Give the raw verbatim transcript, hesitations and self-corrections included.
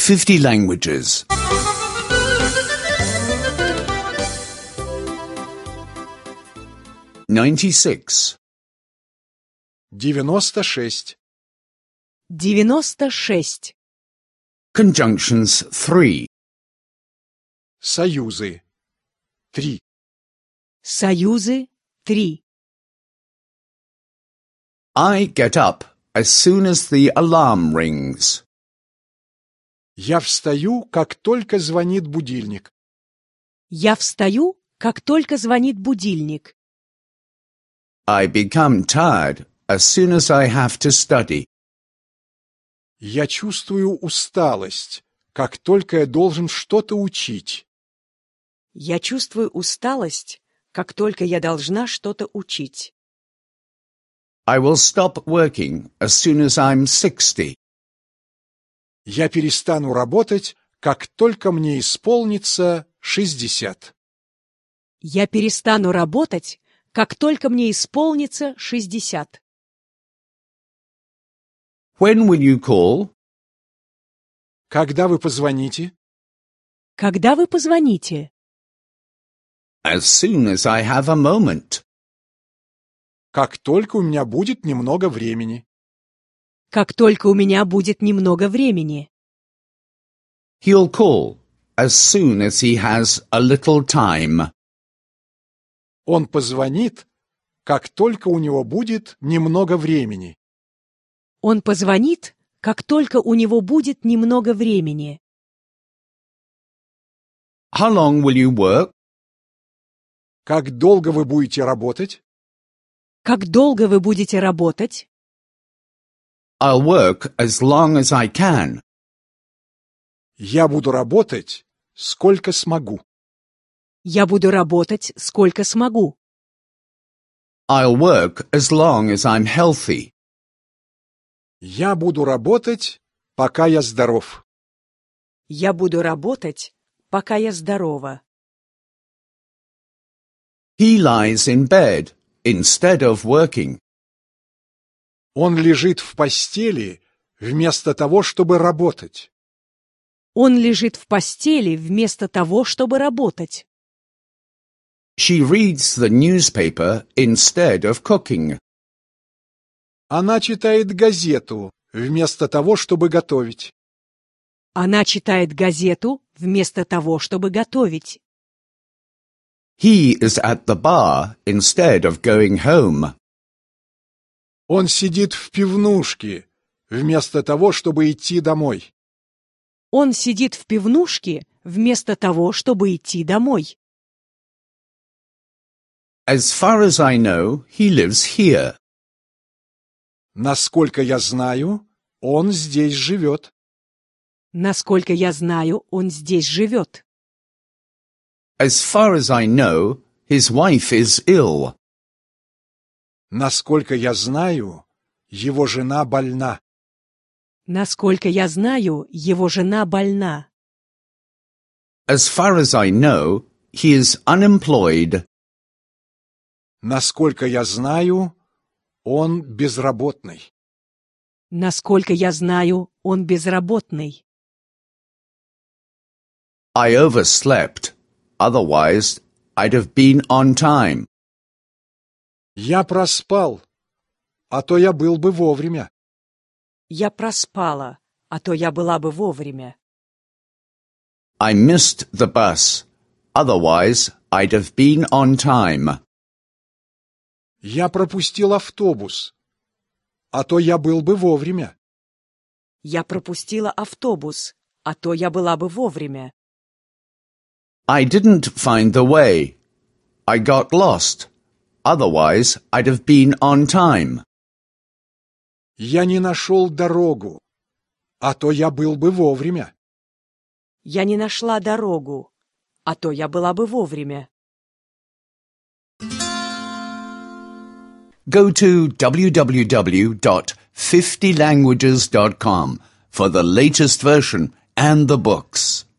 fifty languages. ninety-six. девяносто шесть. девяносто шесть. Conjunctions three. Союзы. Три. Союзы три. I get up as soon as the alarm rings. Я встаю, как только звонит будильник. Я встаю, как только звонит будильник. I become tired as soon as I have to study. Я чувствую усталость, как только я должен что-то учить. Я чувствую усталость, как только я должна что-то учить. I will stop working as soon as I'm sixty. Я перестану работать, как только мне исполнится шестьдесят. Я перестану работать, как только мне исполнится шестьдесят. When will you call? Когда вы позвоните? Когда вы позвоните? As soon as I have a moment. Как только у меня будет немного времени. Как только у меня будет немного времени. He'll call as soon as he has a little time. Он позвонит, как только у него будет немного времени. Он позвонит, как только у него будет немного времени. How long will you work? Как долго вы будете работать? Как долго вы будете работать? I'll work as long as I can. Я буду работать, сколько смогу. Я буду работать, сколько смогу. I'll work as long as I'm healthy. Я буду работать, пока я здоров. Я буду работать, пока я здорова. He lies in bed instead of working. Он лежит в постели вместо того, чтобы работать. Он лежит в постели вместо того, чтобы работать. She reads the newspaper instead of cooking. Она читает газету вместо того, чтобы готовить. Она читает газету вместо того, чтобы готовить. He is at the bar instead of going home. Он сидит в пивнушке вместо того, чтобы идти домой. Он сидит в пивнушке вместо того, чтобы идти домой. As far as I know, he lives here. Насколько я знаю, он здесь живет. Насколько я знаю, он здесь живет. As far as I know, his wife is ill. Насколько я знаю, его жена больна. Насколько я знаю, его жена больна. As far as I know, he is unemployed. Насколько я знаю, он безработный. Насколько я знаю, он безработный. I overslept. Otherwise, I'd have been on time. Я проспал, а то я был бы вовремя. Я проспала, а то я была бы вовремя. I missed the bus. Otherwise, I'd have been on time. Я пропустил автобус, а то я был бы вовремя. Я пропустила автобус, а то я была бы вовремя. I didn't find the way. I got lost. Otherwise, I'd have been on time. Я не нашел дорогу, а то я был бы вовремя. Я не нашла дорогу, а то я была бы вовремя. Go to w w w dot fifty languages dot com for the latest version and the books.